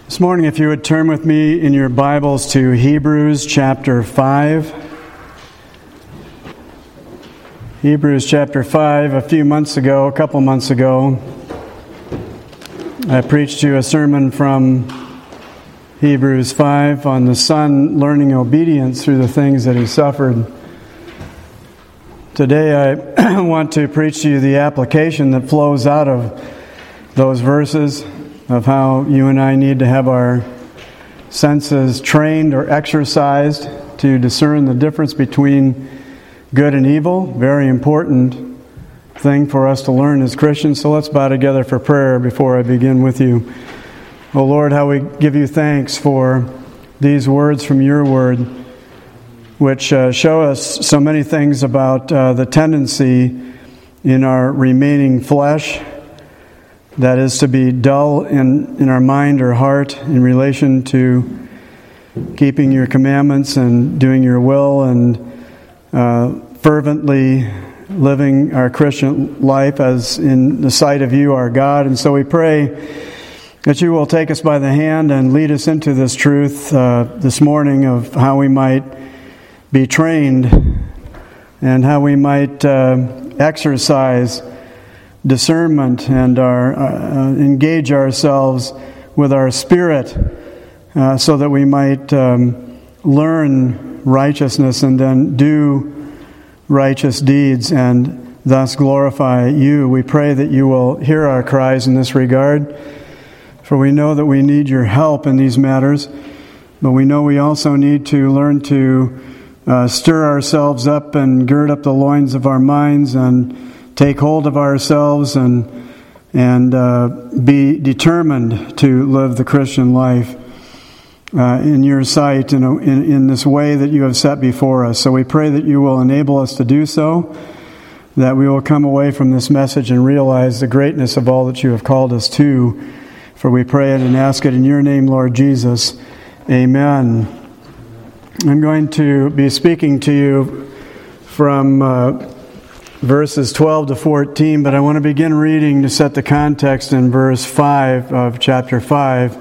This morning, if you would turn with me in your Bibles to Hebrews chapter 5. Hebrews chapter 5, a couple months ago, I preached to you a sermon from Hebrews 5 on the Son learning obedience through the things that He suffered. Today I want to preach to you the application that flows out of those verses, of how you and I need to have our senses trained or exercised to discern the difference between good and evil. Very important thing for us to learn as Christians. So let's bow together for prayer before I begin with you. Oh Lord, how we give you thanks for these words from your word, which show us so many things about the tendency in our remaining flesh that is to be dull in our mind or heart in relation to keeping your commandments and doing your will and fervently living our Christian life as in the sight of you, our God. And so we pray that you will take us by the hand and lead us into this truth this morning of how we might be trained and how we might exercise discernment and engage ourselves with our spirit so that we might learn righteousness and then do righteous deeds and thus glorify you. We pray that you will hear our cries in this regard, for we know that we need your help in these matters, but we know we also need to learn to stir ourselves up and gird up the loins of our minds and take hold of ourselves and be determined to live the Christian life in your sight in this way that you have set before us. So we pray that you will enable us to do so, that we will come away from this message and realize the greatness of all that you have called us to. For we pray it and ask it in your name, Lord Jesus. Amen. I'm going to be speaking to you from verses 12 to 14, but I want to begin reading to set the context in verse 5 of chapter 5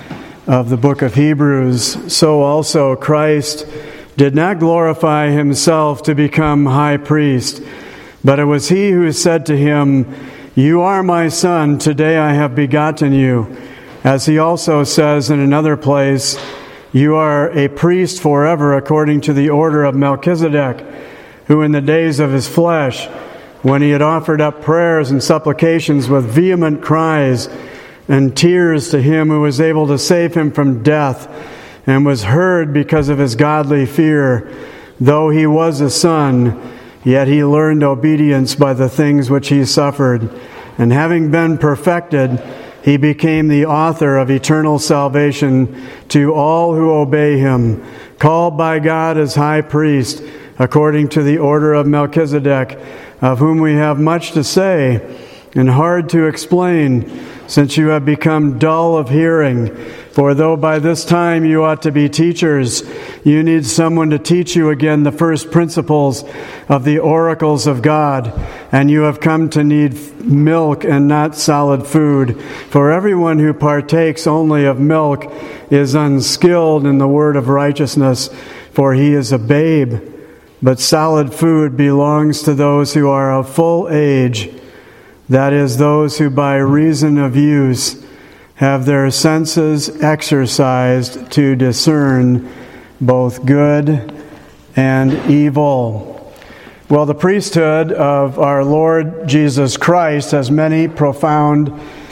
of the book of Hebrews. So also Christ did not glorify himself to become high priest, but it was he who said to him, "You are my son, today I have begotten you." As he also says in another place, "You are a priest forever according to the order of Melchizedek, who in the days of his flesh, when he had offered up prayers and supplications with vehement cries and tears to him who was able to save him from death, and was heard because of his godly fear, though he was a son, yet he learned obedience by the things which he suffered. And having been perfected, he became the author of eternal salvation to all who obey him, called by God as high priest, according to the order of Melchizedek, of whom we have much to say and hard to explain, since you have become dull of hearing. For though by this time you ought to be teachers, you need someone to teach you again the first principles of the oracles of God, and you have come to need milk and not solid food. For everyone who partakes only of milk is unskilled in the word of righteousness, for he is a babe. But solid food belongs to those who are of full age, that is, those who by reason of use have their senses exercised to discern both good and evil." Well, the priesthood of our Lord Jesus Christ has many profound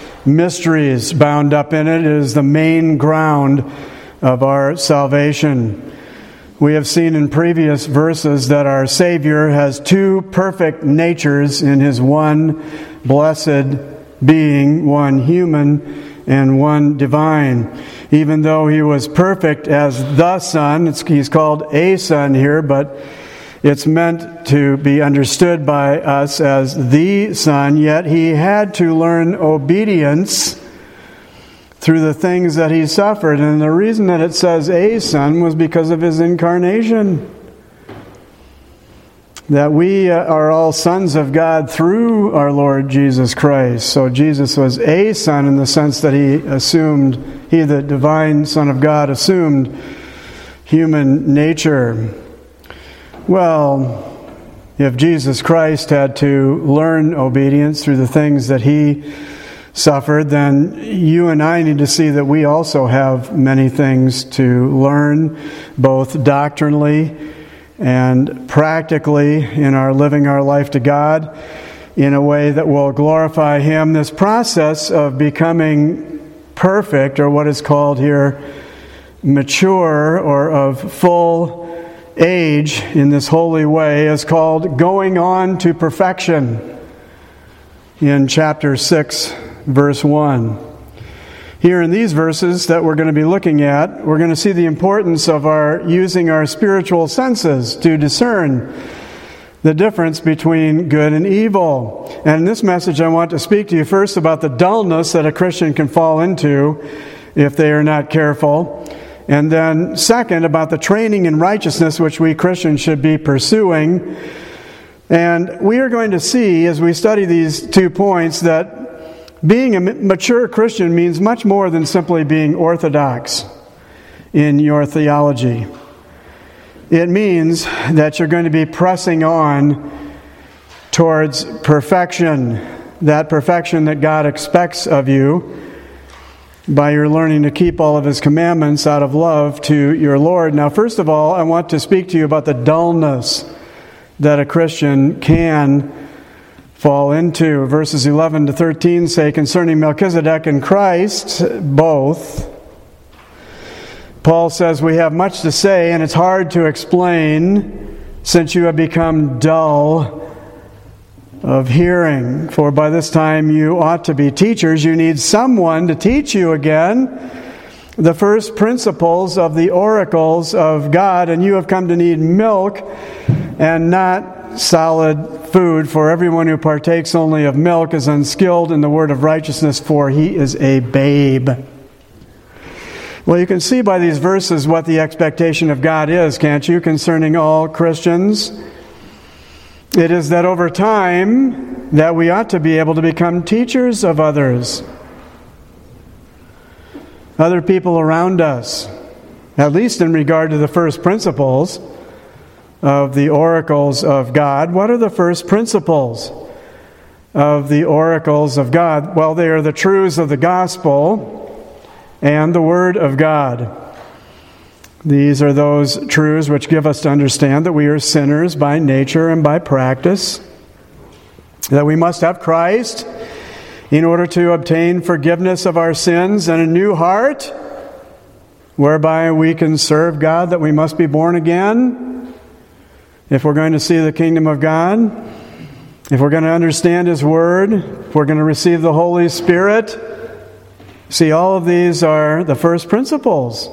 mysteries bound up in it. It is the main ground of our salvation. We have seen in previous verses that our Savior has two perfect natures in His one blessed being, one human and one divine. Even though He was perfect as the Son, He's called a Son here, but it's meant to be understood by us as the Son, yet He had to learn obedience through the things that He suffered. And the reason that it says a Son was because of His incarnation. that we are all sons of God through our Lord Jesus Christ. So Jesus was a son in the sense that he, the divine Son of God, assumed human nature. Well, if Jesus Christ had to learn obedience through the things that he suffered, then you and I need to see that we also have many things to learn, both doctrinally and practically in our living our life to God in a way that will glorify Him. This process of becoming perfect, or what is called here mature, or of full age in this holy way, is called going on to perfection in chapter 6, verse 1. Here in these verses that we're going to be looking at, we're going to see the importance of using our spiritual senses to discern the difference between good and evil. And in this message, I want to speak to you first about the dullness that a Christian can fall into if they are not careful. And then second, about the training in righteousness which we Christians should be pursuing. And we are going to see, as we study these 2 points, that being a mature Christian means much more than simply being orthodox in your theology. It means that you're going to be pressing on towards perfection, that perfection that God expects of you by your learning to keep all of His commandments out of love to your Lord. Now, first of all, I want to speak to you about the dullness that a Christian can fall into. Verses 11 to 13 say, concerning Melchizedek and Christ, both, Paul says, we have much to say, and it's hard to explain, since you have become dull of hearing. For by this time you ought to be teachers. You need someone to teach you again the first principles of the oracles of God, and you have come to need milk and not solid food, for everyone who partakes only of milk is unskilled in the word of righteousness, for he is a babe. Well, you can see by these verses what the expectation of God is, can't you, concerning all Christians? It is that over time that we ought to be able to become teachers of others, other people around us, at least in regard to the first principles of the oracles of God. What are the first principles of the oracles of God? Well, they are the truths of the gospel and the Word of God. These are those truths which give us to understand that we are sinners by nature and by practice, that we must have Christ in order to obtain forgiveness of our sins and a new heart, whereby we can serve God, that we must be born again if we're going to see the kingdom of God, if we're going to understand His Word, if we're going to receive the Holy Spirit. See, all of these are the first principles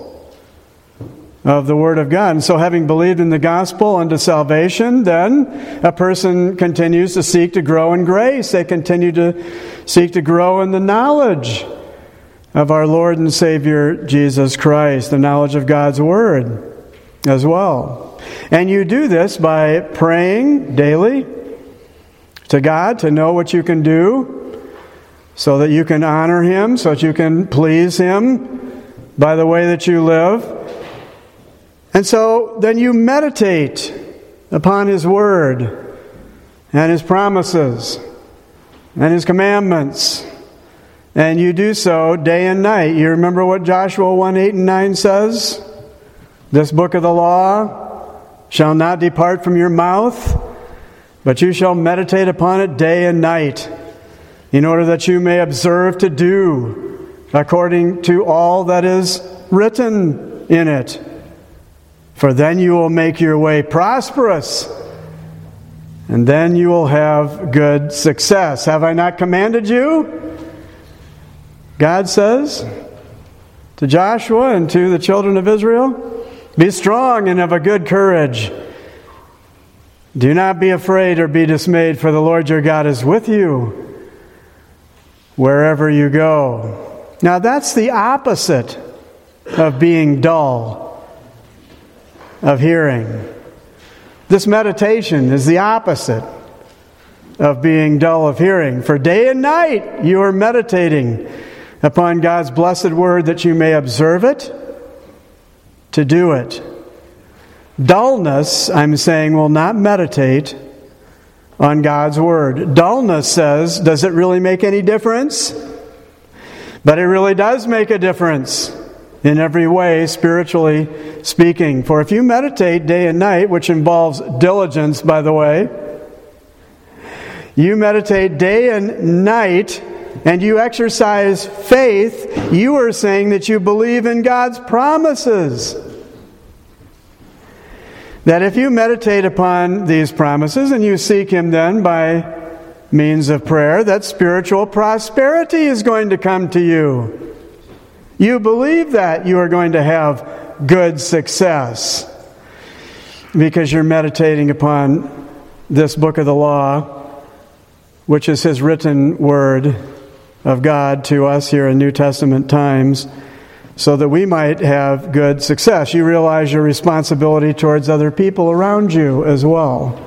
of the Word of God. And so having believed in the gospel unto salvation, then a person continues to seek to grow in grace. They continue to seek to grow in the knowledge of our Lord and Savior Jesus Christ, the knowledge of God's Word as well. And you do this by praying daily to God to know what you can do so that you can honor Him, so that you can please Him by the way that you live. And so then you meditate upon His Word and His promises and His commandments. And you do so day and night. You remember what Joshua 1, 8 and 9 says? This book of the law shall not depart from your mouth, but you shall meditate upon it day and night, in order that you may observe to do according to all that is written in it. For then you will make your way prosperous, and then you will have good success. Have I not commanded you? God says to Joshua and to the children of Israel, be strong and of a good courage. Do not be afraid or be dismayed, for the Lord your God is with you wherever you go. Now that's the opposite of being dull of hearing. This meditation is the opposite of being dull of hearing. For day and night you are meditating upon God's blessed word that you may observe it, to do it. Dullness, I'm saying, will not meditate on God's word. Dullness says, does it really make any difference? But it really does make a difference in every way, spiritually speaking. For if you meditate day and night, which involves diligence, by the way, you meditate day and night, and you exercise faith, you are saying that you believe in God's promises. That if you meditate upon these promises and you seek Him then by means of prayer, that spiritual prosperity is going to come to you. You believe that you are going to have good success because you're meditating upon this book of the law, which is His written word of God to us here in New Testament times, so that we might have good success. You realize your responsibility towards other people around you as well.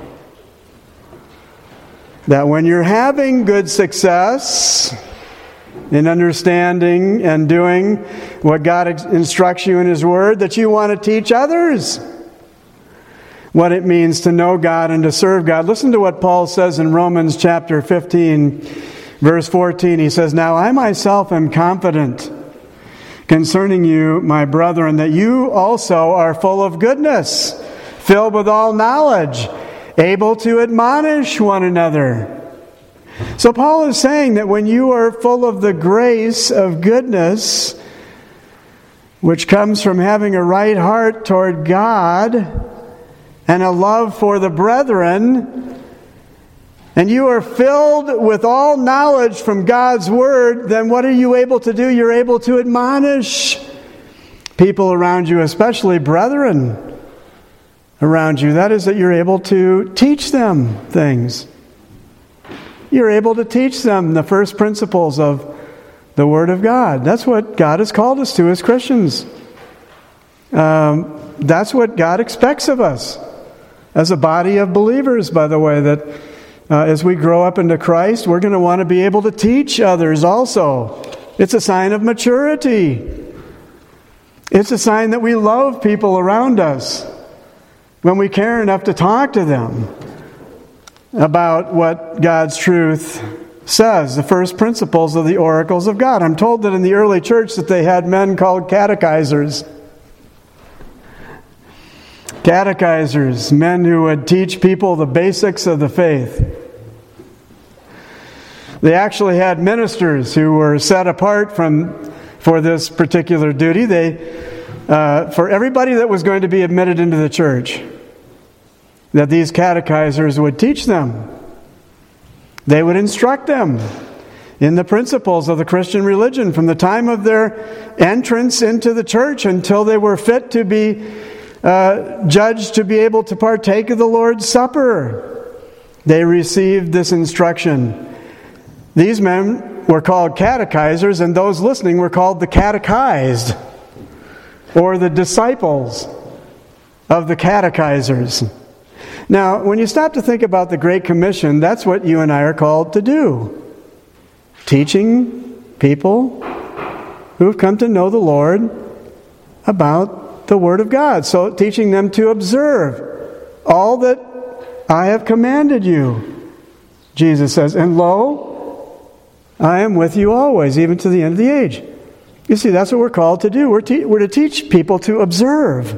That when you're having good success in understanding and doing what God instructs you in His Word, that you want to teach others what it means to know God and to serve God. Listen to what Paul says in Romans chapter 15, verse 14. He says, "Now I myself am confident concerning you, my brethren, that you also are full of goodness, filled with all knowledge, able to admonish one another." So Paul is saying that when you are full of the grace of goodness, which comes from having a right heart toward God and a love for the brethren, and you are filled with all knowledge from God's Word, then what are you able to do? You're able to admonish people around you, especially brethren around you. That is, that you're able to teach them things. You're able to teach them the first principles of the Word of God. That's what God has called us to as Christians. That's what God expects of us as a body of believers, by the way, that as we grow up into Christ, we're going to want to be able to teach others also. It's a sign of maturity. It's a sign that we love people around us when we care enough to talk to them about what God's truth says, the first principles of the oracles of God. I'm told that in the early church that they had men called catechizers. Catechizers, men who would teach people the basics of the faith. They actually had ministers who were set apart for this particular duty. For everybody that was going to be admitted into the church, that these catechizers would teach them. They would instruct them in the principles of the Christian religion from the time of their entrance into the church until they were fit to be judged to be able to partake of the Lord's Supper. They received this instruction. These men were called catechizers, and those listening were called the catechized, or the disciples of the catechizers. Now, when you stop to think about the Great Commission, that's what you and I are called to do. Teaching people who have come to know the Lord about the Word of God. So teaching them to observe all that I have commanded you, Jesus says. And lo, I am with you always, even to the end of the age. You see, that's what we're called to do. We're to teach people to observe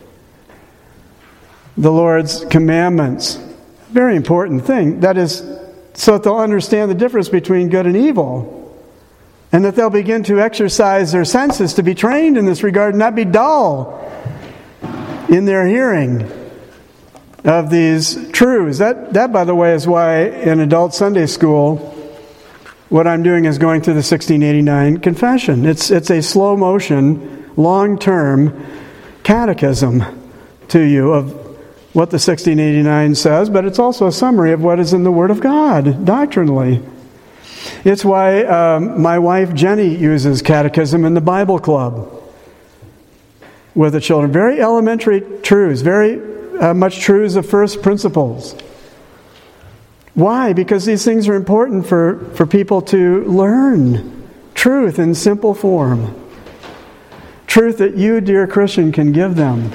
the Lord's commandments. Very important thing. That is, so that they'll understand the difference between good and evil. And that they'll begin to exercise their senses to be trained in this regard and not be dull in their hearing of these truths. That, by the way, is why in adult Sunday school, what I'm doing is going through the 1689 Confession. It's a slow motion, long-term catechism to you of what the 1689 says, but it's also a summary of what is in the Word of God, doctrinally. It's why my wife Jenny uses catechism in the Bible Club with the children. Very elementary truths, very much true as of first principles. Why? Because these things are important for people to learn truth in simple form. Truth that you, dear Christian, can give them.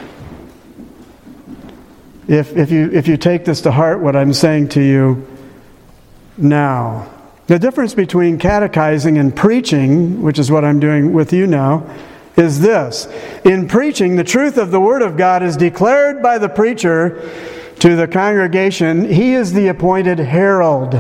If you take this to heart, what I'm saying to you now. The difference between catechizing and preaching, which is what I'm doing with you now, is this. In preaching, the truth of the Word of God is declared by the preacher to the congregation. He is the appointed herald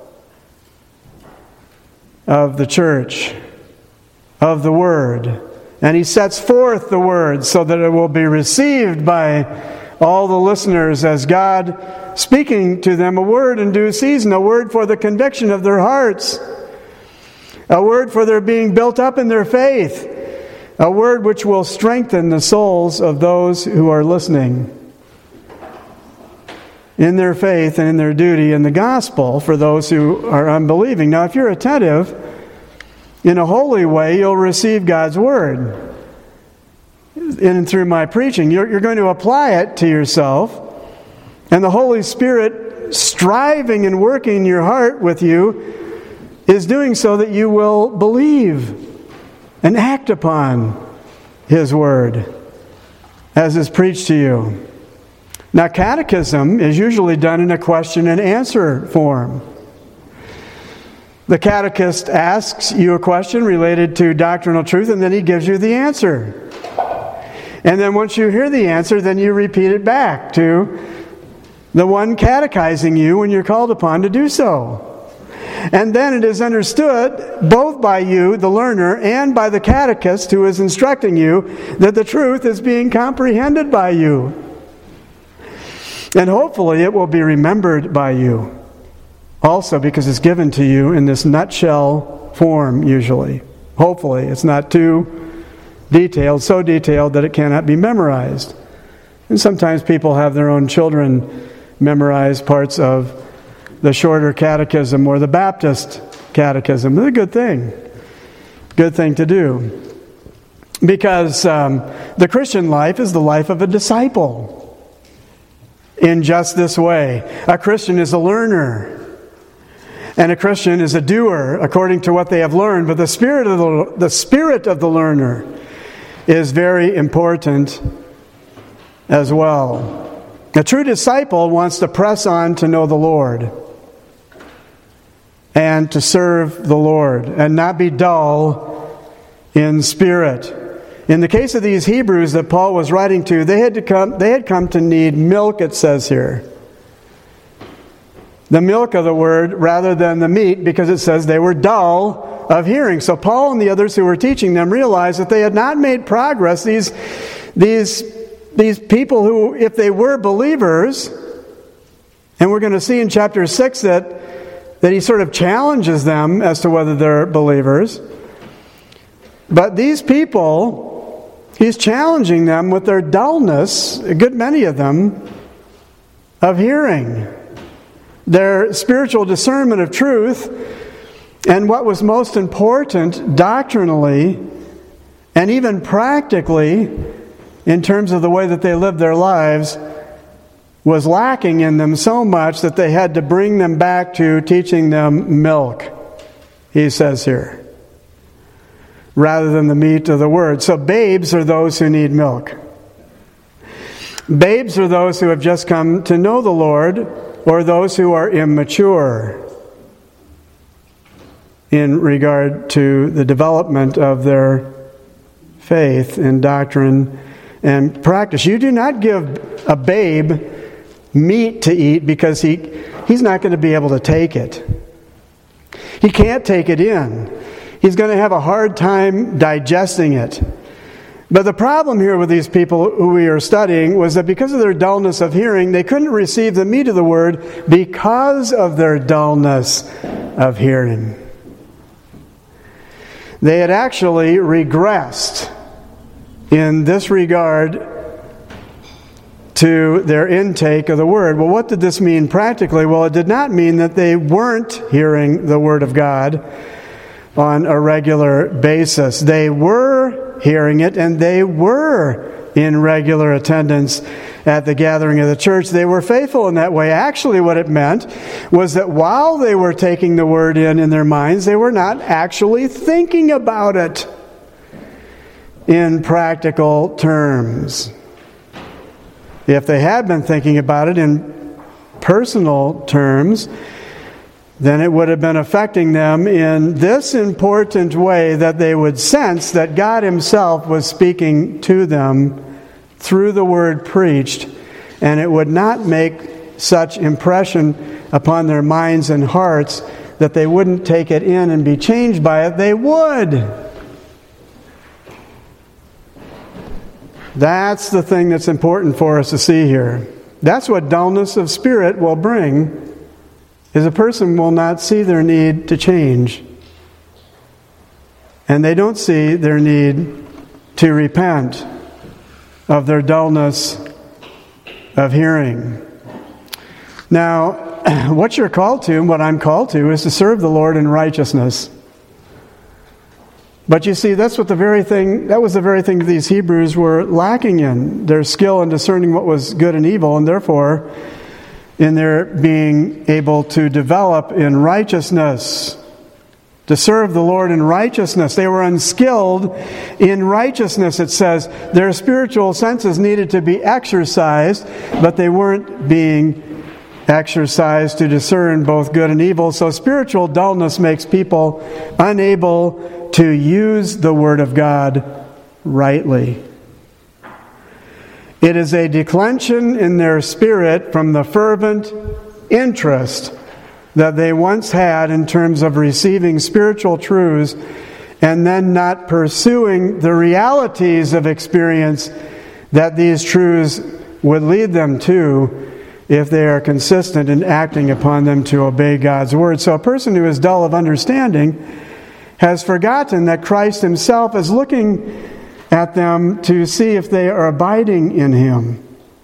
of the church, of the Word. And he sets forth the Word so that it will be received by all the listeners as God speaking to them a word in due season, a word for the conviction of their hearts, a word for their being built up in their faith, a word which will strengthen the souls of those who are listening in their faith and in their duty in the gospel for those who are unbelieving. Now, if you're attentive, in a holy way, you'll receive God's word. And through my preaching, you're going to apply it to yourself. And the Holy Spirit, striving and working in your heart with you, is doing so that you will believe and act upon His word as is preached to you. Now, catechism is usually done in a question and answer form. The catechist asks you a question related to doctrinal truth, and then he gives you the answer. And then once you hear the answer, then you repeat it back to the one catechizing you when you're called upon to do so. And then it is understood both by you, the learner, and by the catechist who is instructing you that the truth is being comprehended by you. And hopefully it will be remembered by you also, because it's given to you in this nutshell form usually. Hopefully it's not too detailed, so detailed that it cannot be memorized. And sometimes people have their own children memorize parts of the shorter catechism or the Baptist catechism. It's a good thing. Good thing to do. Because the Christian life is the life of a disciple. In just this way. A Christian is a learner. And a Christian is a doer according to what they have learned. But the spirit of the learner is very important as well. A true disciple wants to press on to know the Lord and to serve the Lord and not be dull in spirit. In the case of these Hebrews that Paul was writing to, they had come to need milk, it says here. The milk of the word rather than the meat, because it says they were dull of hearing. So Paul and the others who were teaching them realized that they had not made progress. These people who, if they were believers, and we're going to see in chapter 6 that he sort of challenges them as to whether they're believers. But these people, he's challenging them with their dullness, a good many of them, of hearing. Their spiritual discernment of truth, and what was most important doctrinally and even practically in terms of the way that they lived their lives, was lacking in them so much that they had to bring them back to teaching them milk, he says here, rather than the meat of the word. So babes are those who need milk. Babes are those who have just come to know the Lord, or those who are immature in regard to the development of their faith and doctrine and practice. You do not give a babe meat to eat because he's not going to be able to take it. He can't take it in. He's going to have a hard time digesting it. But the problem here with these people who we are studying was that because of their dullness of hearing, they couldn't receive the meat of the word because of their dullness of hearing. They had actually regressed in this regard to their intake of the word. Well, what did this mean practically? Well, it did not mean that they weren't hearing the word of God on a regular basis. They were hearing it, and they were in regular attendance at the gathering of the church, they were faithful in that way. Actually, what it meant was that while they were taking the word in their minds, they were not actually thinking about it in practical terms. If they had been thinking about it in personal terms, then it would have been affecting them in this important way, that they would sense that God Himself was speaking to them through the word preached, and it would not make such impression upon their minds and hearts that they wouldn't take it in and be changed by it. They would. That's the thing that's important for us to see here. That's what dullness of spirit will bring, is a person will not see their need to change. And they don't see their need to repent of their dullness of hearing. Now, what you're called to, and what I'm called to, is to serve the Lord in righteousness. But you see, that was the very thing these Hebrews were lacking in, their skill in discerning what was good and evil, and therefore in their being able to develop in righteousness, to serve the Lord in righteousness. They were unskilled in righteousness, it says. Their spiritual senses needed to be exercised, but they weren't being exercised to discern both good and evil. So spiritual dullness makes people unable to use the Word of God rightly. It is a declension in their spirit from the fervent interest that they once had in terms of receiving spiritual truths, and then not pursuing the realities of experience that these truths would lead them to if they are consistent in acting upon them to obey God's Word. So a person who is dull of understanding has forgotten that Christ Himself is looking at them to see if they are abiding in Him.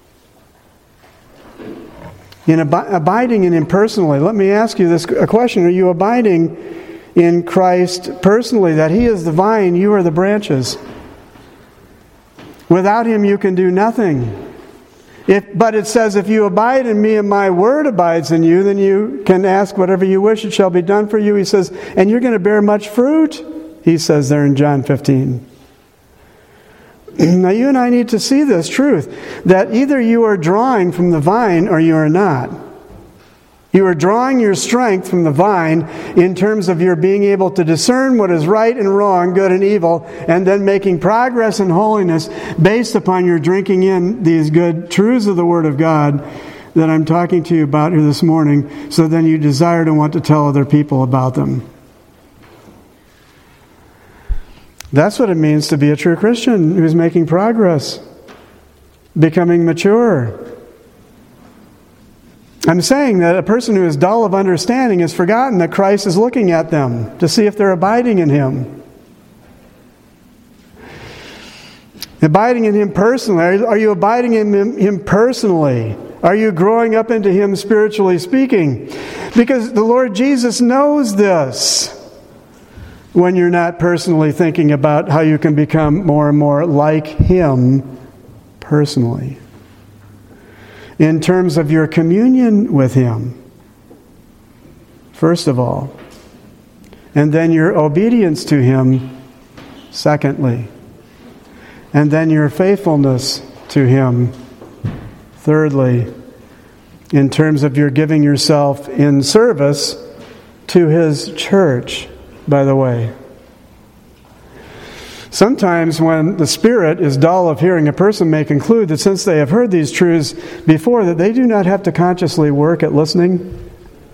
In abiding in Him personally, let me ask you a question. Are you abiding in Christ personally, that He is the vine, you are the branches? Without Him you can do nothing. But it says, if you abide in me and my word abides in you, then you can ask whatever you wish, it shall be done for you. He says, and you're going to bear much fruit, He says there in John 15. Now you and I need to see this truth, that either you are drawing from the vine or you are not. You are drawing your strength from the vine in terms of your being able to discern what is right and wrong, good and evil, and then making progress in holiness based upon your drinking in these good truths of the Word of God that I'm talking to you about here this morning, so then you desire to want to tell other people about them. That's what it means to be a true Christian who's making progress, becoming mature. I'm saying that a person who is dull of understanding has forgotten that Christ is looking at them to see if they're abiding in Him. Abiding in Him personally. Are you abiding in Him personally? Are you growing up into Him spiritually speaking? Because the Lord Jesus knows this. When you're not personally thinking about how you can become more and more like Him personally. In terms of your communion with Him, first of all. And then your obedience to Him, secondly. And then your faithfulness to Him, thirdly. In terms of your giving yourself in service to His church, by the way. Sometimes when the spirit is dull of hearing, a person may conclude that since they have heard these truths before, that they do not have to consciously work at listening.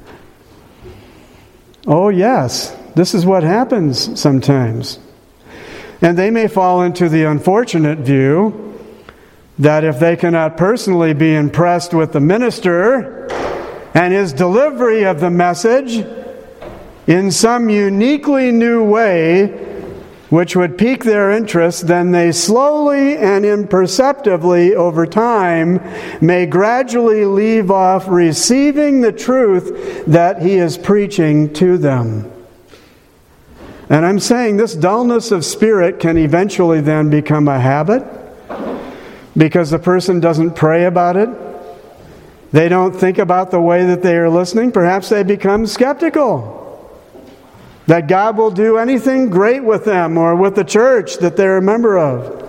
Oh yes, this is what happens sometimes. And they may fall into the unfortunate view that if they cannot personally be impressed with the minister and his delivery of the message in some uniquely new way, which would pique their interest, then they slowly and imperceptibly over time may gradually leave off receiving the truth that He is preaching to them. And I'm saying this dullness of spirit can eventually then become a habit, because the person doesn't pray about it. They don't think about the way that they are listening. Perhaps they become skeptical that God will do anything great with them or with the church that they're a member of.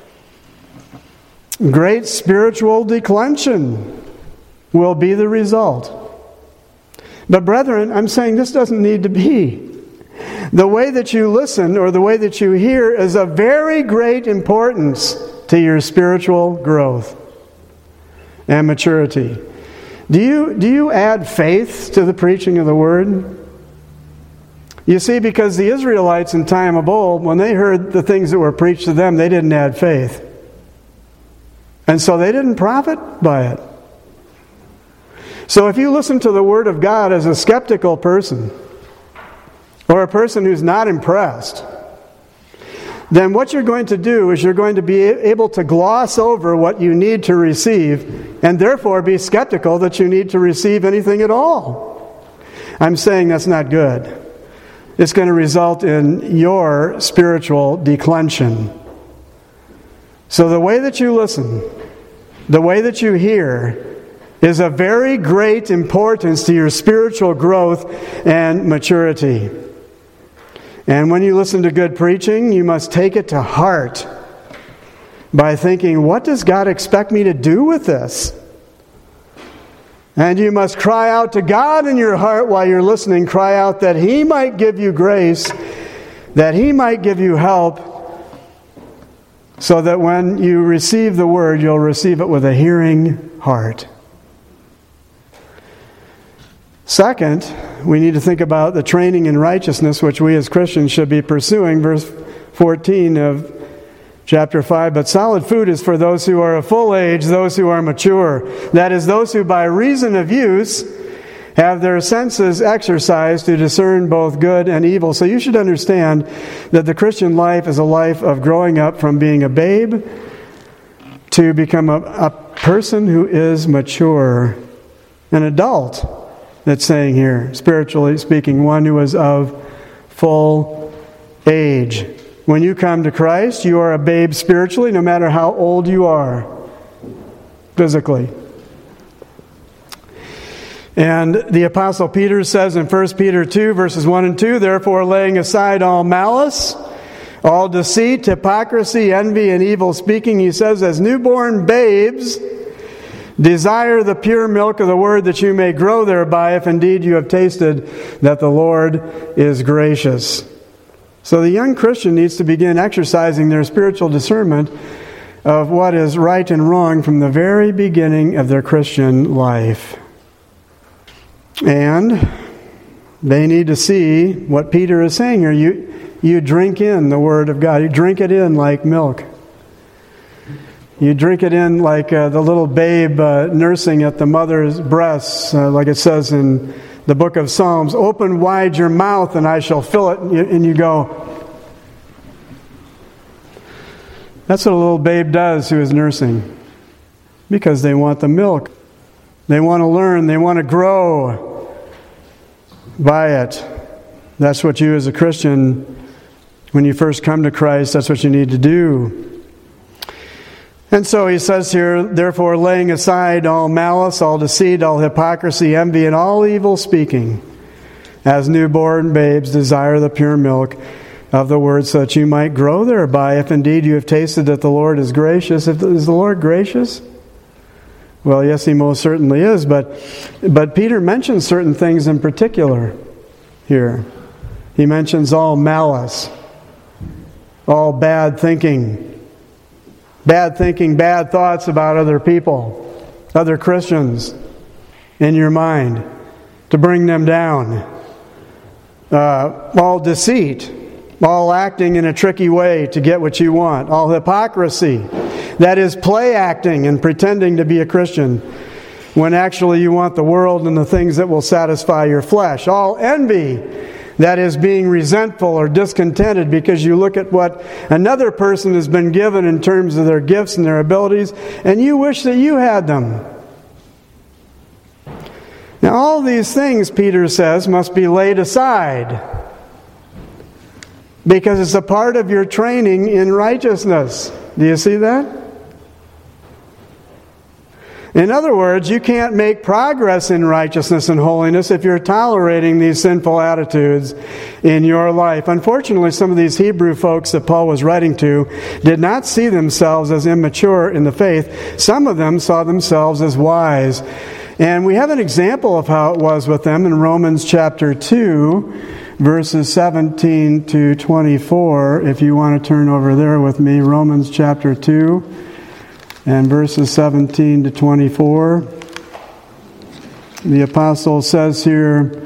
Great spiritual declension will be the result. But brethren, I'm saying this doesn't need to be. The way that you listen or the way that you hear is of very great importance to your spiritual growth and maturity. Do you add faith to the preaching of the Word? You see, because the Israelites in time of old, when they heard the things that were preached to them, they didn't add faith. And so they didn't profit by it. So if you listen to the Word of God as a skeptical person, or a person who's not impressed, then what you're going to do is you're going to be able to gloss over what you need to receive, and therefore be skeptical that you need to receive anything at all. I'm saying that's not good. It's going to result in your spiritual declension. So the way that you listen, the way that you hear, is of very great importance to your spiritual growth and maturity. And when you listen to good preaching, you must take it to heart by thinking, what does God expect me to do with this? And you must cry out to God in your heart while you're listening. Cry out that He might give you grace, that He might give you help, so that when you receive the Word, you'll receive it with a hearing heart. Second, we need to think about the training in righteousness which we as Christians should be pursuing. Verse 14 of chapter 5, but solid food is for those who are of full age, those who are mature. That is, those who by reason of use have their senses exercised to discern both good and evil. So you should understand that the Christian life is a life of growing up from being a babe to become a person who is mature, an adult. That's saying here, spiritually speaking, one who is of full age. When you come to Christ, you are a babe spiritually, no matter how old you are physically. And the Apostle Peter says in 1 Peter 2, verses 1 and 2, therefore laying aside all malice, all deceit, hypocrisy, envy, and evil speaking, he says, as newborn babes, desire the pure milk of the Word that you may grow thereby, if indeed you have tasted that the Lord is gracious. So the young Christian needs to begin exercising their spiritual discernment of what is right and wrong from the very beginning of their Christian life. And they need to see what Peter is saying here. You drink in the Word of God. You drink it in like milk. You drink it in like the little babe nursing at the mother's breasts, like it says in the book of Psalms, open wide your mouth and I shall fill it. And you go. That's what a little babe does who is nursing. Because they want the milk. They want to learn. They want to grow by it. That's what you as a Christian, when you first come to Christ, that's what you need to do. And so he says here, therefore laying aside all malice, all deceit, all hypocrisy, envy, and all evil speaking, as newborn babes desire the pure milk of the Word, so that you might grow thereby, if indeed you have tasted that the Lord is gracious. Is the Lord gracious? Well, yes, He most certainly is, but Peter mentions certain things in particular here. He mentions all malice, all bad thinking, bad thoughts about other people, other Christians in your mind, to bring them down. All deceit, all acting in a tricky way to get what you want. All hypocrisy, that is play acting and pretending to be a Christian when actually you want the world and the things that will satisfy your flesh. All envy, that is being resentful or discontented because you look at what another person has been given in terms of their gifts and their abilities, and you wish that you had them. Now all these things, Peter says, must be laid aside because it's a part of your training in righteousness. Do you see that? In other words, you can't make progress in righteousness and holiness if you're tolerating these sinful attitudes in your life. Unfortunately, some of these Hebrew folks that Paul was writing to did not see themselves as immature in the faith. Some of them saw themselves as wise. And we have an example of how it was with them in Romans chapter 2, verses 17 to 24. If you want to turn over there with me, Romans chapter 2. And verses 17 to 24, the apostle says here,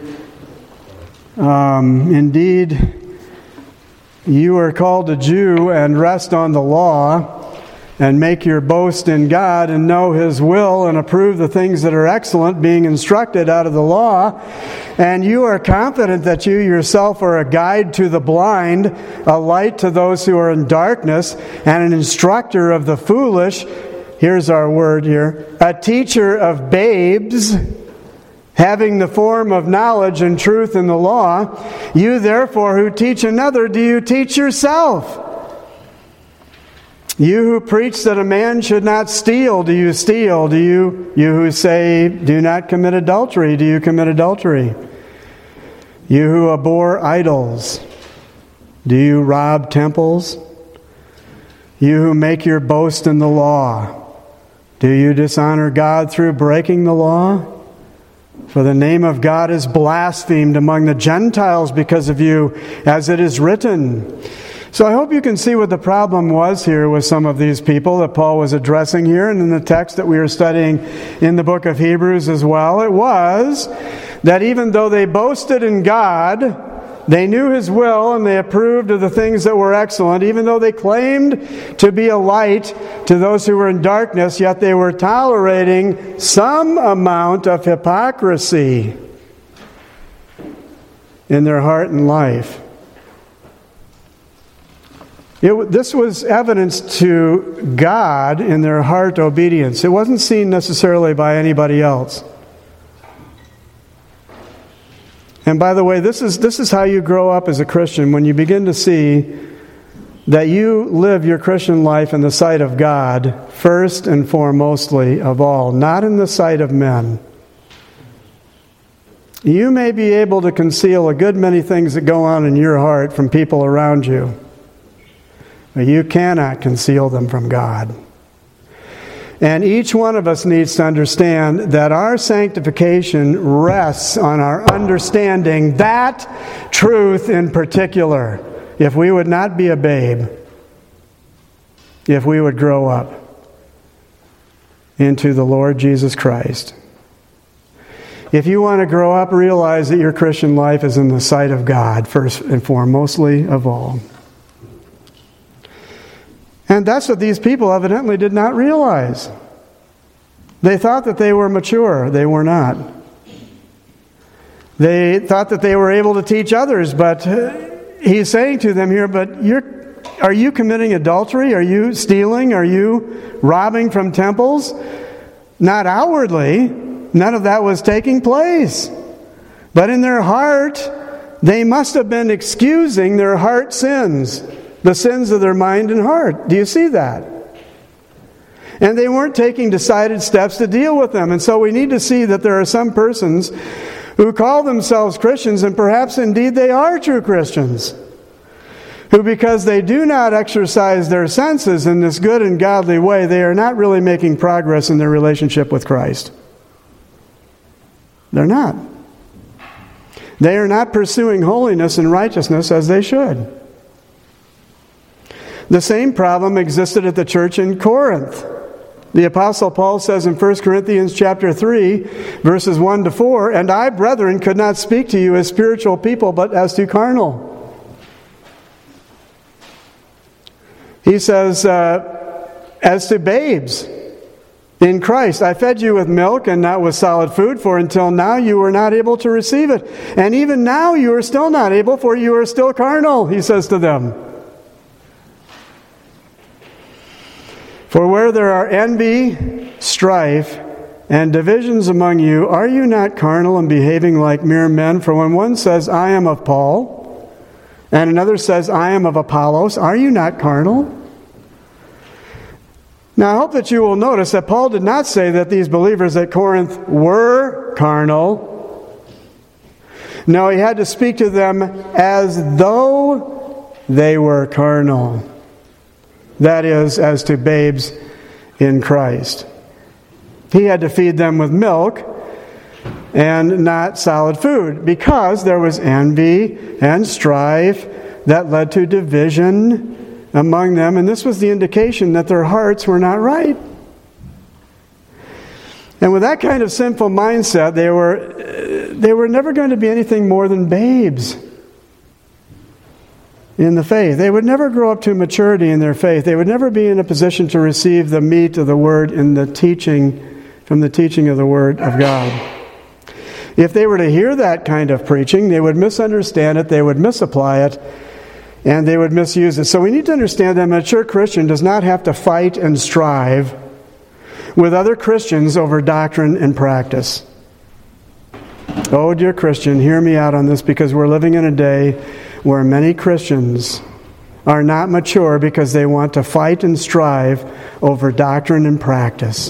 indeed, you are called a Jew and rest on the law, and make your boast in God, and know His will, and approve the things that are excellent, being instructed out of the law. And you are confident that you yourself are a guide to the blind, a light to those who are in darkness, and an instructor of the foolish. Here's our word here. A teacher of babes, having the form of knowledge and truth in the law. You therefore who teach another, do you teach yourself? You who preach that a man should not steal, do you steal? Do you who say, do not commit adultery, do you commit adultery? You who abhor idols, do you rob temples? You who make your boast in the law, do you dishonor God through breaking the law? For the name of God is blasphemed among the Gentiles because of you, as it is written. So I hope you can see what the problem was here with some of these people that Paul was addressing here, and in the text that we are studying in the book of Hebrews as well. It was that even though they boasted in God, they knew His will and they approved of the things that were excellent. Even though they claimed to be a light to those who were in darkness, yet they were tolerating some amount of hypocrisy in their heart and life. This was evidence to God in their heart obedience. It wasn't seen necessarily by anybody else. And by the way, this is how you grow up as a Christian, when you begin to see that you live your Christian life in the sight of God first and foremostly of all, not in the sight of men. You may be able to conceal a good many things that go on in your heart from people around you, but you cannot conceal them from God. And each one of us needs to understand that our sanctification rests on our understanding that truth in particular. If we would not be a babe, if we would grow up into the Lord Jesus Christ. If you want to grow up, realize that your Christian life is in the sight of God, first and foremostly of all. And that's what these people evidently did not realize. They thought that they were mature. They were not. They thought that they were able to teach others, but he's saying to them here, but are you committing adultery? Are you stealing? Are you robbing from temples? Not outwardly. None of that was taking place. But in their heart, they must have been excusing their heart sins. The sins of their mind and heart. Do you see that? And they weren't taking decided steps to deal with them. And so we need to see that there are some persons who call themselves Christians, and perhaps indeed they are true Christians, who, because they do not exercise their senses in this good and godly way, they are not really making progress in their relationship with Christ. They're not. They are not pursuing holiness and righteousness as they should. The same problem existed at the church in Corinth. The Apostle Paul says in 1 Corinthians chapter 3, verses 1 to 4, "And I, brethren, could not speak to you as spiritual people, but as to carnal." He says, as to babes in Christ, "I fed you with milk and not with solid food, for until now you were not able to receive it. And even now you are still not able, for you are still carnal," he says to them. "For where there are envy, strife, and divisions among you, are you not carnal and behaving like mere men? For when one says, 'I am of Paul,' and another says, 'I am of Apollos,' are you not carnal? Now, I hope that you will notice that Paul did not say that these believers at Corinth were carnal. No, he had to speak to them as though they were carnal. That is, as to babes in Christ. He had to feed them with milk and not solid food, because there was envy and strife that led to division among them, and this was the indication that their hearts were not right. And with that kind of sinful mindset, they were never going to be anything more than babes in the faith. They would never grow up to maturity in their faith. They would never be in a position to receive the meat of the Word in the teaching, from the teaching of the Word of God. If they were to hear that kind of preaching, they would misunderstand it, they would misapply it, and they would misuse it. So we need to understand that a mature Christian does not have to fight and strive with other Christians over doctrine and practice. Oh, dear Christian, hear me out on this, because we're living in a day where many Christians are not mature because they want to fight and strive over doctrine and practice.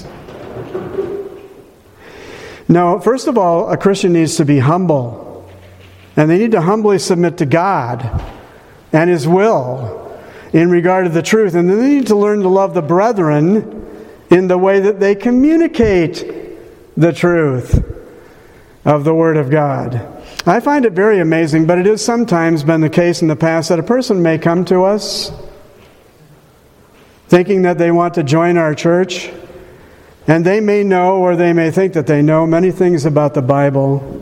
No, first of all, a Christian needs to be humble. And they need to humbly submit to God and His will in regard to the truth. And then they need to learn to love the brethren in the way that they communicate the truth of the Word of God. I find it very amazing, but it has sometimes been the case in the past that a person may come to us thinking that they want to join our church, and they may know, or they may think that they know, many things about the Bible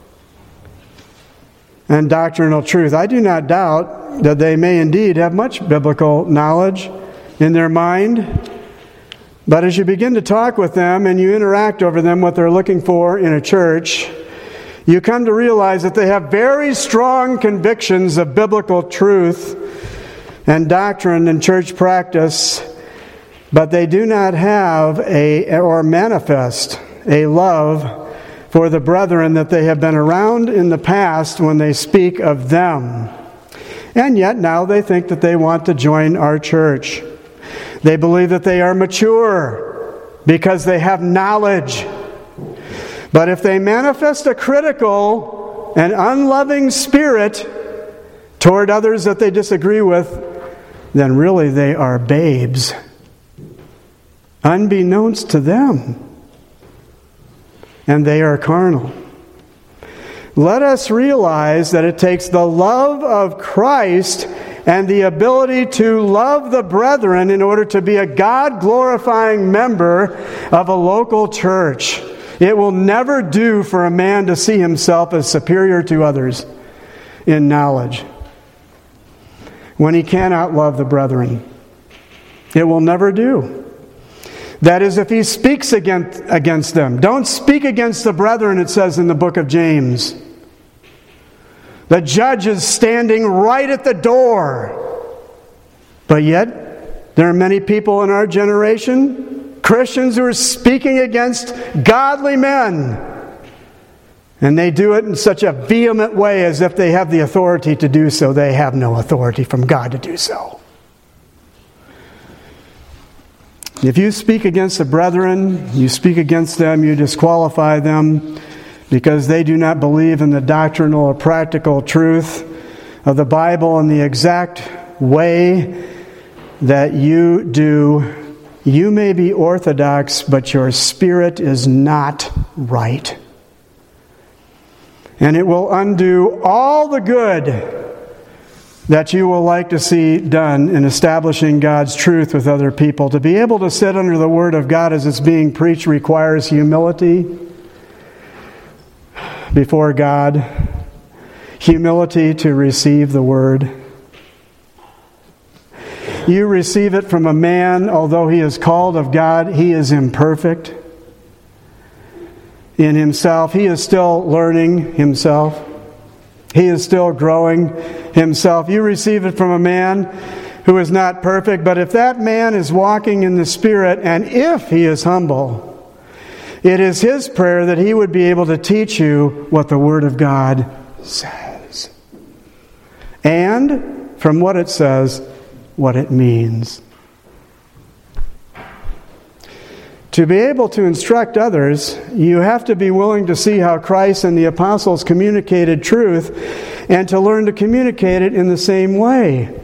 and doctrinal truth. I do not doubt that they may indeed have much biblical knowledge in their mind, but as you begin to talk with them and you interact over them what they're looking for in a church, you come to realize that they have very strong convictions of biblical truth and doctrine and church practice, but they do not have or manifest a love for the brethren that they have been around in the past when they speak of them. And yet now they think that they want to join our church. They believe that they are mature because they have knowledge. But if they manifest a critical and unloving spirit toward others that they disagree with, then really they are babes, unbeknownst to them. And they are carnal. Let us realize that it takes the love of Christ and the ability to love the brethren in order to be a God-glorifying member of a local church. It will never do for a man to see himself as superior to others in knowledge when he cannot love the brethren. It will never do. That is, if he speaks against them. Don't speak against the brethren, it says in the book of James. The judge is standing right at the door. But yet, there are many people in our generation, Christians, who are speaking against godly men. And they do it in such a vehement way as if they have the authority to do so. They have no authority from God to do so. If you speak against the brethren, you speak against them, you disqualify them because they do not believe in the doctrinal or practical truth of the Bible in the exact way that you do. You may be orthodox, but your spirit is not right. And it will undo all the good that you will like to see done in establishing God's truth with other people. To be able to sit under the Word of God as it's being preached requires humility before God, humility to receive the Word. You receive it from a man, although he is called of God, he is imperfect in himself. He is still learning himself. He is still growing himself. You receive it from a man who is not perfect, but if that man is walking in the Spirit, and if he is humble, it is his prayer that he would be able to teach you what the Word of God says. And, from what it says, what it means. To be able to instruct others, you have to be willing to see how Christ and the apostles communicated truth and to learn to communicate it in the same way.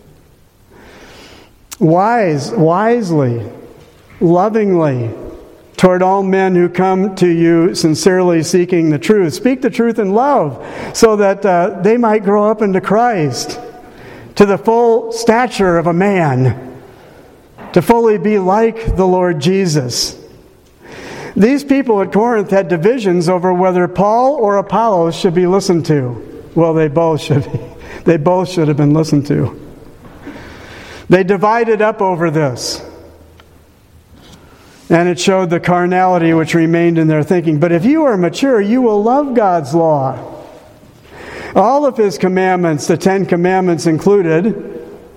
Wisely, lovingly, toward all men who come to you sincerely seeking the truth. Speak the truth in love so that they might grow up into Christ, to the full stature of a man, to fully be like the Lord Jesus. These people at Corinth had divisions over whether Paul or Apollos should be listened to. Well, they both should be. They both should have been listened to. They divided up over this. And it showed the carnality which remained in their thinking. But if you are mature, you will love God's law. All of His commandments, the 10 Commandments included,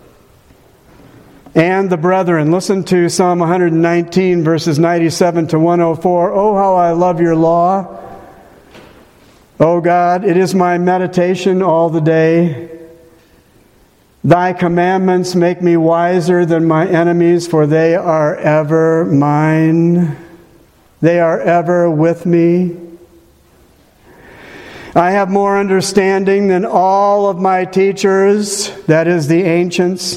and the brethren. Listen to Psalm 119, verses 97 to 104. Oh, how I love your law. O God, it is my meditation all the day. Thy commandments make me wiser than my enemies, for they are ever mine. They are ever with me. I have more understanding than all of my teachers, that is, the ancients.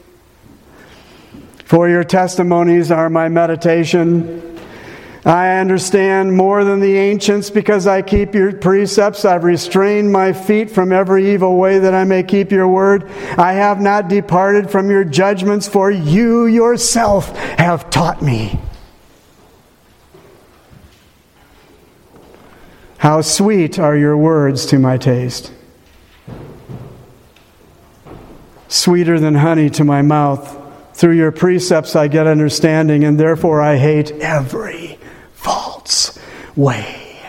For your testimonies are my meditation. I understand more than the ancients because I keep your precepts. I've restrained my feet from every evil way that I may keep your word. I have not departed from your judgments, for you yourself have taught me. How sweet are your words to my taste. Sweeter than honey to my mouth. Through your precepts I get understanding, and therefore I hate every false way.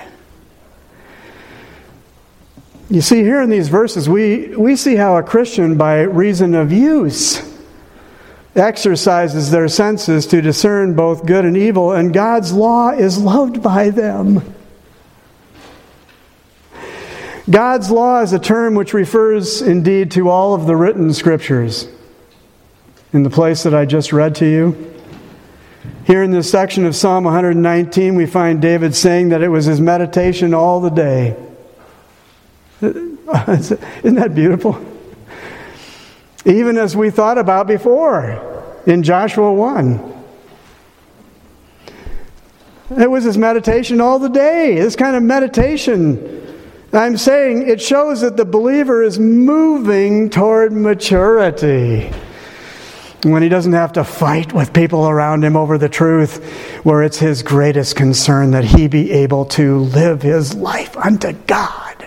You see, here in these verses, we see how a Christian, by reason of use, exercises their senses to discern both good and evil, and God's law is loved by them. God's law is a term which refers indeed to all of the written scriptures. In the place that I just read to you. Here in this section of Psalm 119, we find David saying that it was his meditation all the day. Isn't that beautiful? Even as we thought about before in Joshua 1. It was his meditation all the day. This kind of meditation, I'm saying, it shows that the believer is moving toward maturity. When he doesn't have to fight with people around him over the truth, where it's his greatest concern that he be able to live his life unto God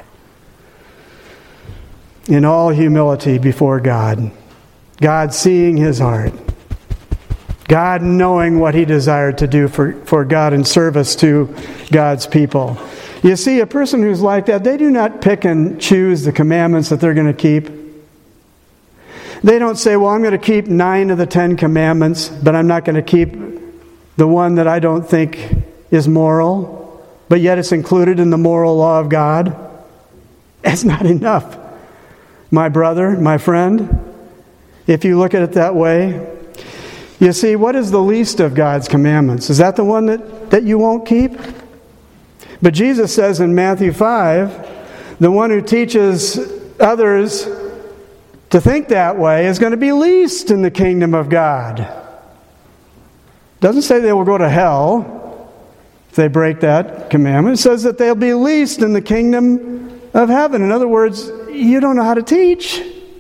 in all humility before God. God seeing his heart. God knowing what he desired to do for God in service to God's people. You see, a person who's like that, they do not pick and choose the commandments that they're going to keep. They don't say, well, I'm going to keep 9 of the 10 commandments, but I'm not going to keep the one that I don't think is moral, but yet it's included in the moral law of God. It's not enough. My brother, my friend, if you look at it that way, you see, what is the least of God's commandments? Is that the one that you won't keep? But Jesus says in Matthew 5, the one who teaches others to think that way is going to be least in the kingdom of God. Doesn't say they will go to hell if they break that commandment. It says that they'll be least in the kingdom of heaven. In other words, you don't know how to teach.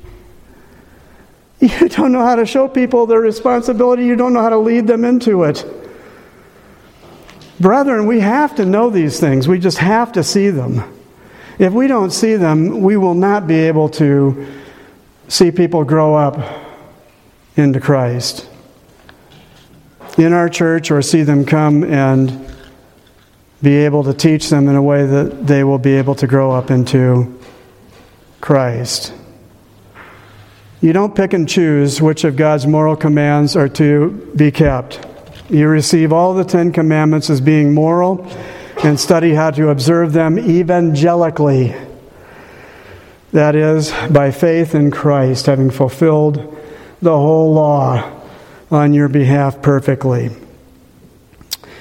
You don't know how to show people their responsibility. You don't know how to lead them into it. Brethren, we have to know these things. We just have to see them. If we don't see them, we will not be able to see people grow up into Christ in our church, or see them come and be able to teach them in a way that they will be able to grow up into Christ. You don't pick and choose which of God's moral commands are to be kept. You receive all the 10 commandments as being moral and study how to observe them evangelically. That is, by faith in Christ, having fulfilled the whole law on your behalf perfectly.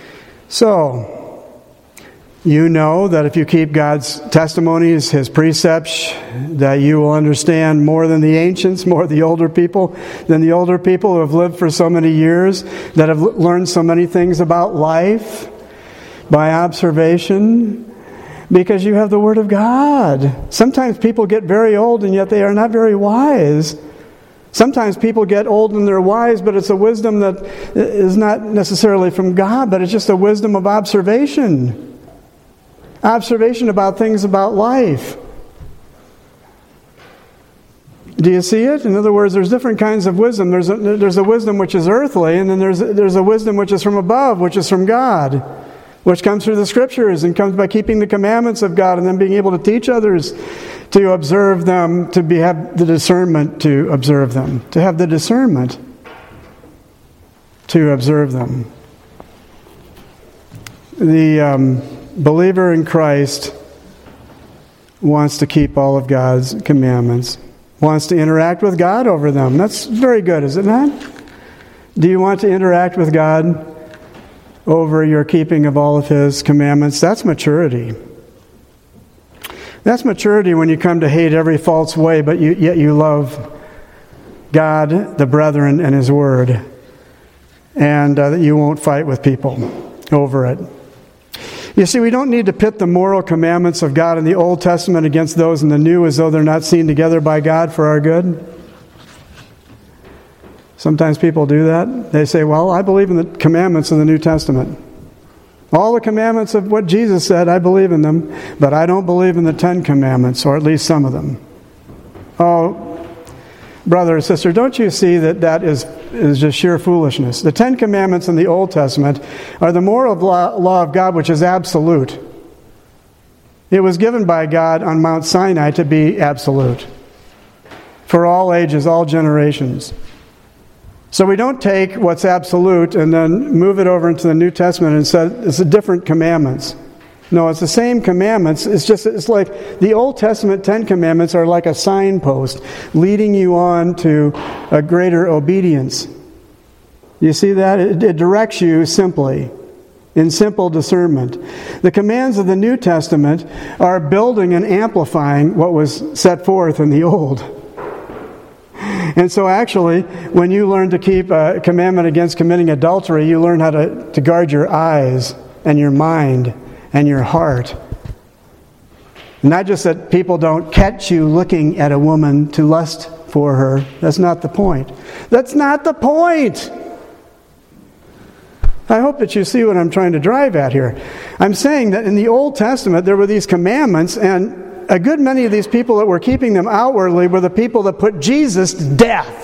So, you know that if you keep God's testimonies, His precepts, that you will understand more than the ancients, more the older people, than the older people who have lived for so many years, that have learned so many things about life by observation, because you have the Word of God. Sometimes people get very old and yet they are not very wise. Sometimes people get old and they're wise, but it's a wisdom that is not necessarily from God, but it's just a wisdom of observation. Observation about things about life. Do you see it? In other words, there's different kinds of wisdom. There's a wisdom which is earthly, and then there's a wisdom which is from above, which is from God, which comes through the Scriptures and comes by keeping the commandments of God and then being able to teach others to observe them, to have the discernment to observe them, to have the discernment to observe them. The believer in Christ wants to keep all of God's commandments, wants to interact with God over them. That's very good, is it not? Do you want to interact with God over your keeping of all of His commandments? That's maturity. That's maturity when you come to hate every false way, but yet you love God, the brethren, and His Word, and that you won't fight with people over it. You see, we don't need to pit the moral commandments of God in the Old Testament against those in the New as though they're not seen together by God for our good. Sometimes people do that. They say, well, I believe in the commandments of the New Testament. All the commandments of what Jesus said, I believe in them, but I don't believe in the 10 commandments, or at least some of them. Oh, brother or sister, don't you see that is just sheer foolishness? The 10 commandments in the Old Testament are the moral law of God, which is absolute. It was given by God on Mount Sinai to be absolute for all ages, all generations. So we don't take what's absolute and then move it over into the New Testament and say it's a different commandments. No, it's the same commandments. It's like the Old Testament 10 commandments are like a signpost leading you on to a greater obedience. You see that? It directs you simply, in simple discernment. The commands of the New Testament are building and amplifying what was set forth in the Old. And so actually, when you learn to keep a commandment against committing adultery, you learn how to guard your eyes and your mind and your heart. Not just that people don't catch you looking at a woman to lust for her. That's not the point. That's not the point! I hope that you see what I'm trying to drive at here. I'm saying that in the Old Testament there were these commandments, and a good many of these people that were keeping them outwardly were the people that put Jesus to death.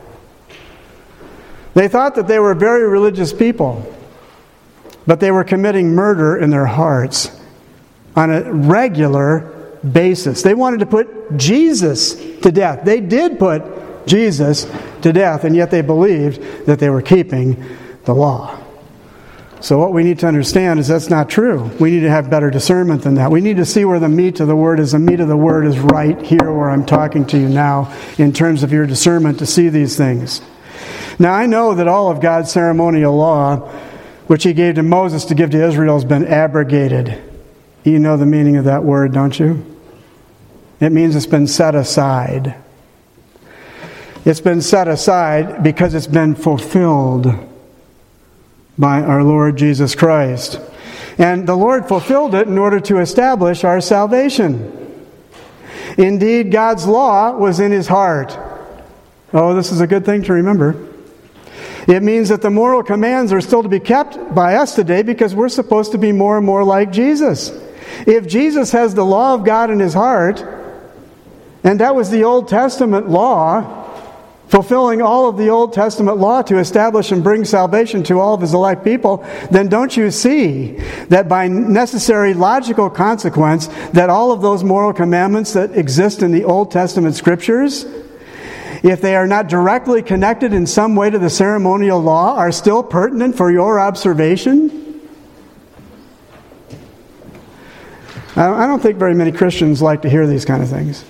They thought that they were very religious people, but they were committing murder in their hearts on a regular basis. They wanted to put Jesus to death. They did put Jesus to death, and yet they believed that they were keeping the law. So what we need to understand is that's not true. We need to have better discernment than that. We need to see where the meat of the Word is. The meat of the Word is right here where I'm talking to you now in terms of your discernment to see these things. Now I know that all of God's ceremonial law, which He gave to Moses to give to Israel, has been abrogated. You know the meaning of that word, don't you? It means it's been set aside. It's been set aside because it's been fulfilled by our Lord Jesus Christ. And the Lord fulfilled it in order to establish our salvation. Indeed, God's law was in His heart. Oh, this is a good thing to remember. It means that the moral commands are still to be kept by us today because we're supposed to be more and more like Jesus. If Jesus has the law of God in His heart, and that was the Old Testament law, fulfilling all of the Old Testament law to establish and bring salvation to all of His elect people, then don't you see that by necessary logical consequence that all of those moral commandments that exist in the Old Testament Scriptures, if they are not directly connected in some way to the ceremonial law, are still pertinent for your observation? I don't think very many Christians like to hear these kind of things.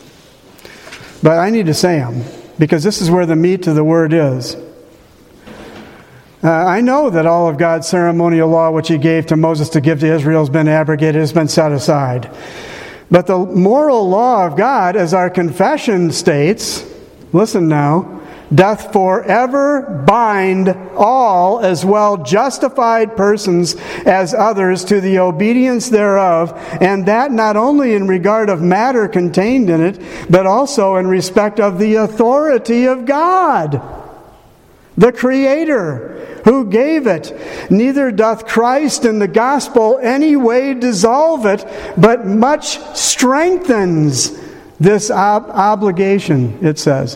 But I need to say them, because this is where the meat of the Word is. I know that all of God's ceremonial law, which He gave to Moses to give to Israel, has been abrogated, has been set aside. But the moral law of God, as our confession states, listen now, doth forever bind all as well justified persons as others to the obedience thereof, and that not only in regard of matter contained in it, but also in respect of the authority of God, the Creator, who gave it. Neither doth Christ in the gospel any way dissolve it, but much strengthens this obligation, it says.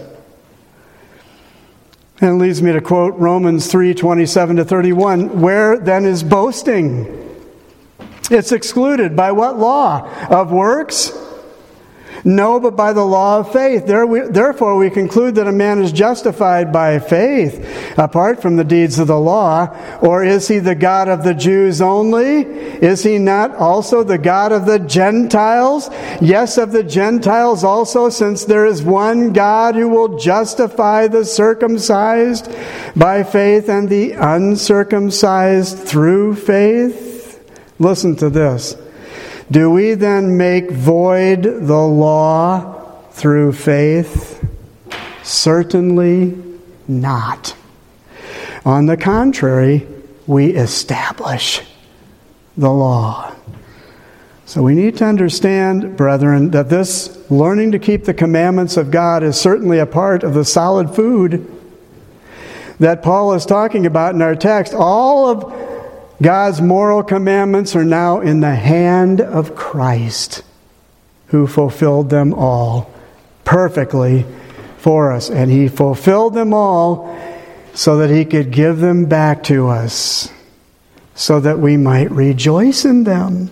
And it leads me to quote Romans 3:27-31. Where then is boasting? It's excluded. By what law? Of works? No, but by the law of faith. Therefore we conclude that a man is justified by faith, apart from the deeds of the law. Or is he the God of the Jews only? Is he not also the God of the Gentiles? Yes, of the Gentiles also, since there is one God who will justify the circumcised by faith and the uncircumcised through faith. Listen to this. Do we then make void the law through faith? Certainly not. On the contrary, we establish the law. So we need to understand, brethren, that this learning to keep the commandments of God is certainly a part of the solid food that Paul is talking about in our text. All of God's moral commandments are now in the hand of Christ, who fulfilled them all perfectly for us. And He fulfilled them all so that He could give them back to us, so that we might rejoice in them,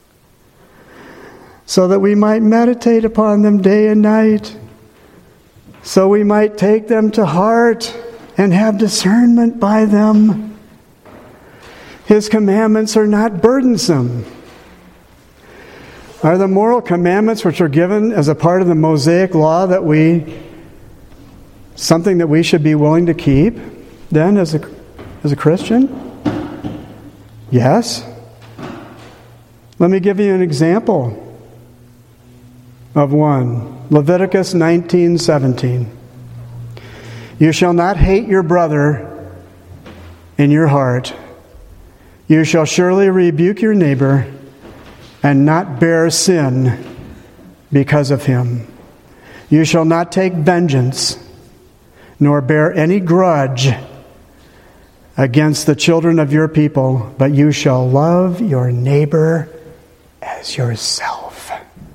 so that we might meditate upon them day and night, so we might take them to heart and have discernment by them. His commandments are not burdensome. Are the moral commandments which are given as a part of the Mosaic law something that we should be willing to keep then as a Christian? Yes. Let me give you an example of one. Leviticus 19:17. You shall not hate your brother in your heart. You shall surely rebuke your neighbor and not bear sin because of him. You shall not take vengeance, nor bear any grudge against the children of your people, but you shall love your neighbor as yourself.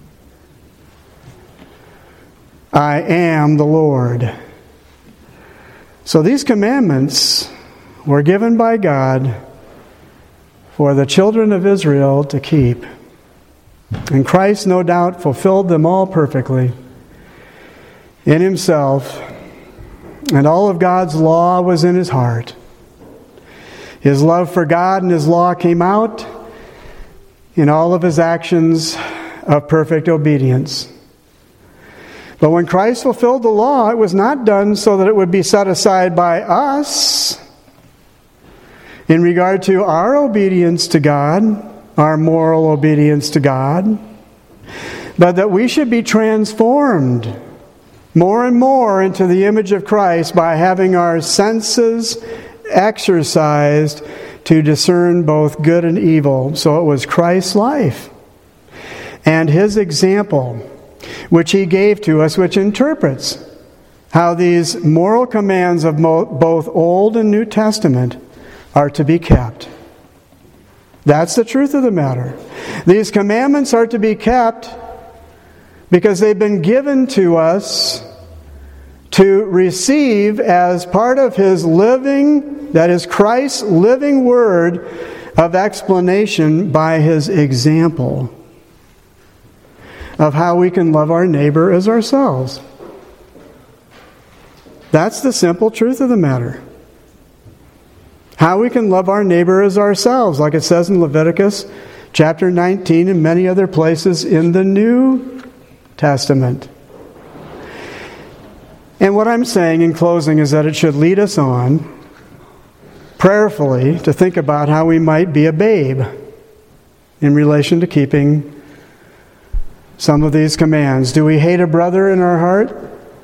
I am the Lord. So these commandments were given by God for the children of Israel to keep. And Christ, no doubt, fulfilled them all perfectly in Himself. And all of God's law was in His heart. His love for God and His law came out in all of His actions of perfect obedience. But when Christ fulfilled the law, it was not done so that it would be set aside by us in regard to our obedience to God, our moral obedience to God, but that we should be transformed more and more into the image of Christ by having our senses exercised to discern both good and evil. So it was Christ's life and His example, which He gave to us, which interprets how these moral commands of both Old and New Testament are to be kept. That's the truth of the matter. These commandments are to be kept because they've been given to us to receive as part of His living, that is Christ's living word of explanation by His example of how we can love our neighbor as ourselves. That's the simple truth of the matter. How we can love our neighbor as ourselves, like it says in Leviticus chapter 19 and many other places in the New Testament. And what I'm saying in closing is that it should lead us on prayerfully to think about how we might be a babe in relation to keeping some of these commands. Do we hate a brother in our heart?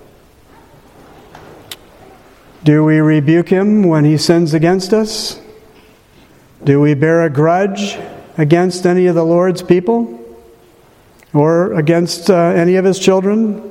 Do we rebuke him when he sins against us? Do we bear a grudge against any of the Lord's people or against any of his children?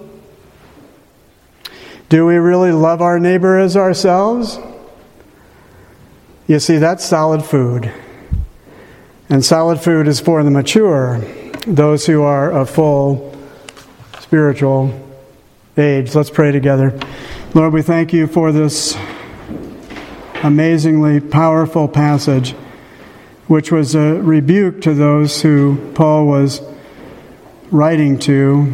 Do we really love our neighbor as ourselves? You see, that's solid food. And solid food is for the mature, those who are of full spiritual age. Let's pray together. Lord, we thank you for this amazingly powerful passage, which was a rebuke to those who Paul was writing to.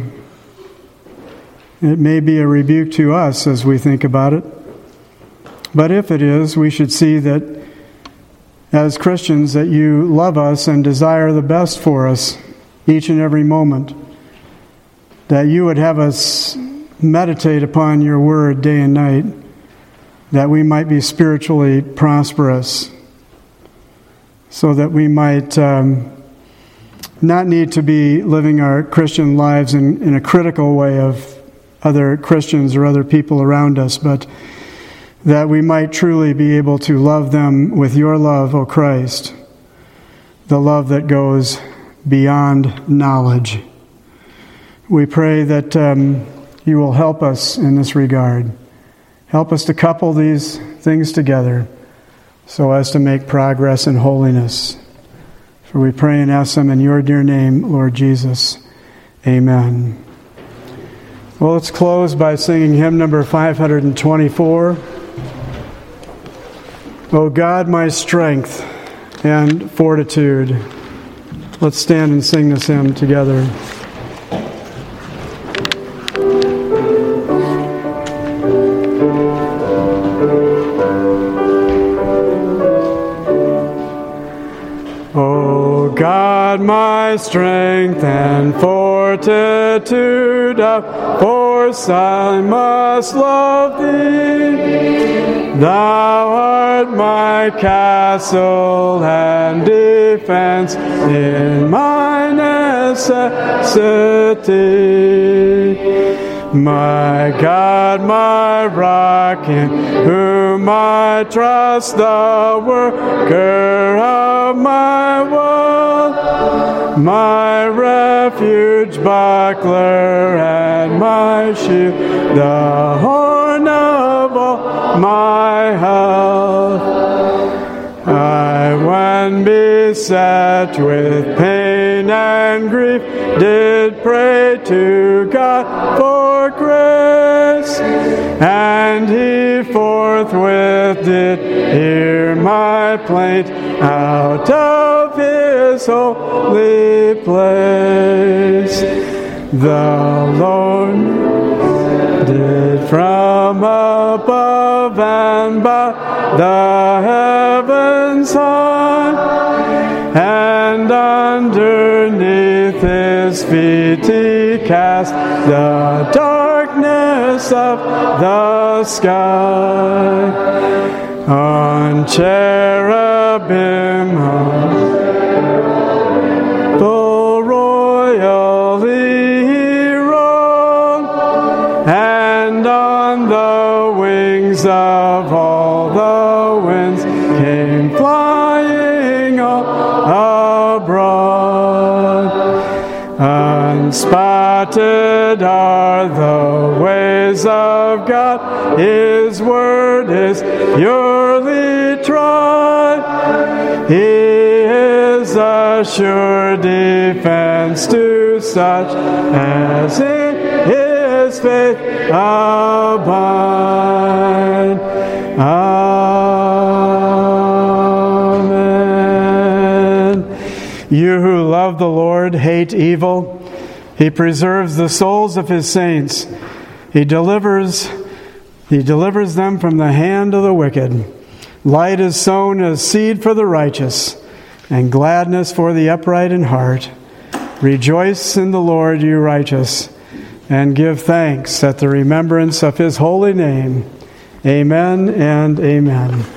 It may be a rebuke to us as we think about it. But if it is, we should see that as Christians that you love us and desire the best for us each and every moment. That you would have us meditate upon your word day and night, that we might be spiritually prosperous, so that we might not need to be living our Christian lives in a critical way of other Christians or other people around us, but that we might truly be able to love them with your love, O Christ, the love that goes beyond knowledge. We pray that you will help us in this regard. Help us to couple these things together so as to make progress in holiness. For we pray and ask them in your dear name, Lord Jesus. Amen. Well, let's close by singing hymn number 524. O God, my strength and fortitude. Let's stand and sing this hymn together. O God, my strength and fortitude, of course I must love thee. Thou art my castle and defense in my necessity. My God, my rock, in whom I trust, the worker of my woe, my refuge, buckler, and my shield, the horn of all my health. I, when beset with pain and grief, did pray to God for grace, and he forthwith did hear my plaint out of his holy place. The Lord did from above and by the heavens high, and underneath his feet he cast the darkness of the sky. On cherubim full royally he rode, and on the wings of all the winds came flying abroad. Unspotted are the ways of God, his word is purely tried. He is a sure defense to such as in his faith abide. Amen. You who love the Lord hate evil. He preserves the souls of his saints. He delivers them from the hand of the wicked. Light is sown as seed for the righteous, and gladness for the upright in heart. Rejoice in the Lord, you righteous, and give thanks at the remembrance of his holy name. Amen and amen.